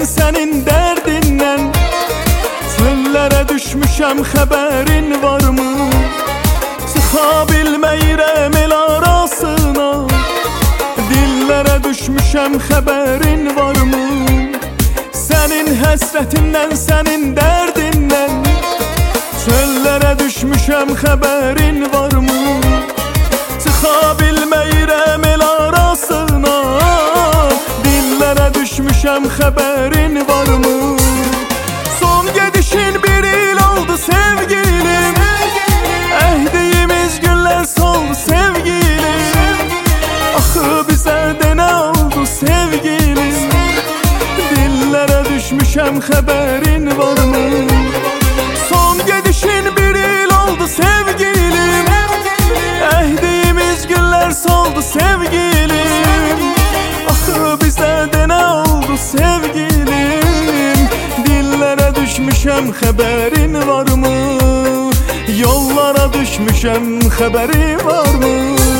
sənin dərdindən. Çöllərə düşmüşəm, xəbərin varmı? Çıxa bilməyirəm el arasına. Dillərə düşmüşəm, xəbərin varmı? Sənin həsrətindən, sənin dərdindən. Çöllərə düşmüşəm, xəbərin varmı? Çıxa bilməyirəm el arasına. Dillərə düşmüşəm, xəbərin varmı? Son gedişin bir il oldu sevgilim. Əhdiyimiz günlər soldu sevgilim. Axı bizə də nə oldu sevgilim? Dillərə düşmüşəm, xəbərin varmı? Son gedişin bir il oldu sevgilim. Əhdiyimiz günlər soldu sevgilim. Axı bizə də nə oldu sevgilim? Dillərə düşmüşəm, xəbərin varmı? Yollara düşmüşəm, xəbəri varmı?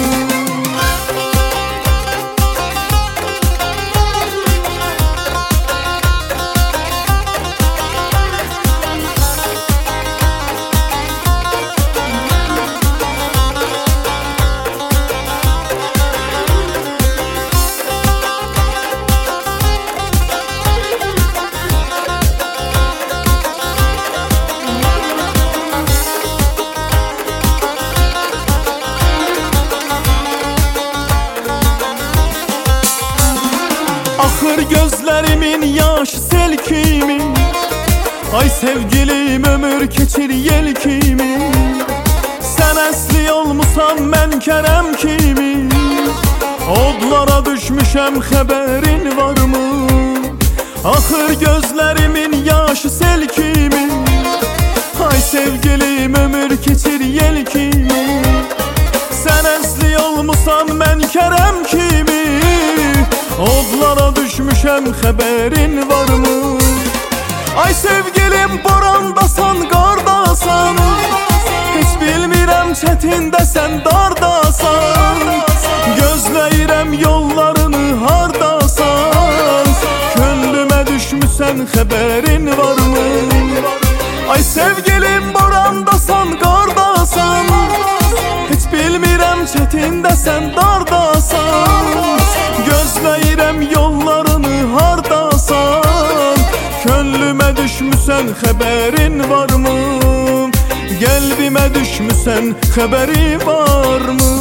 Axır gözlərimin yaşı sel kimi. Ay sevgilim ömür keçir yel kimi. Sən əsli olmusan mən kərəm kimi. Odlara düşmüşəm, xəbərin varmı? Axır gözlərimin yaşı sel kimi. Ay sevgilim ömür keçir yel kimi. Sən əsli olmusan mən kərəm kimi. Odlara düşmüşəm, xəbərin varmı? Ay sevgilim borandasan, qardasan. Heç bilmirəm çətindəsən, dardasan. Gözləyirəm yollarını hardasan. Könlümə düşmüsən, xəbərin varmı? Ay sevgilim borandasan, qardasan. Heç bilmirəm çətindəsən, dardasan. Gözləyirəm yollarını hardasan. Könlümə düşmüsən, xəbərin varmı? Qəlbimə düşmüsən, xəbəri varmı?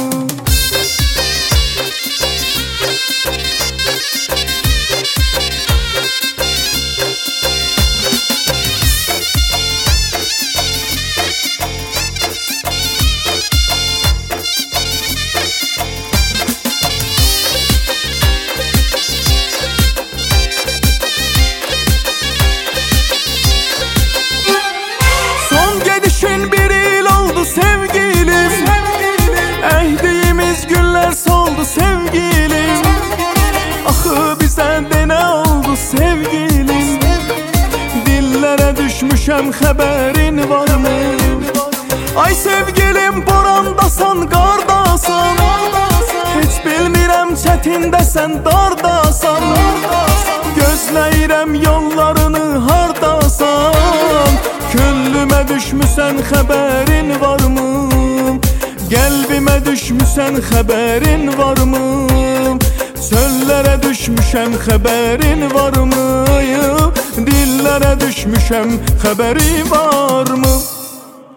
Bir il oldu sevgilim. Əhdiyimiz günlər soldu sevgilim. Axı bizə də nə oldu sevgilim? Dillərə düşmüşəm, xəbərin varmı? Ay sevgilim borandasan, qardasan. Heç bilmirəm çətindəsən, dardasan. Gözləyirəm yollarını hardasan. Könlümə düşmüsən, xəbərin varmı? Qəlbimə düşmüsən, xəbərin varmı? Çöllərə düşmüşəm, xəbərin varmı? Dillərə düşmüşəm, xəbəri varmı?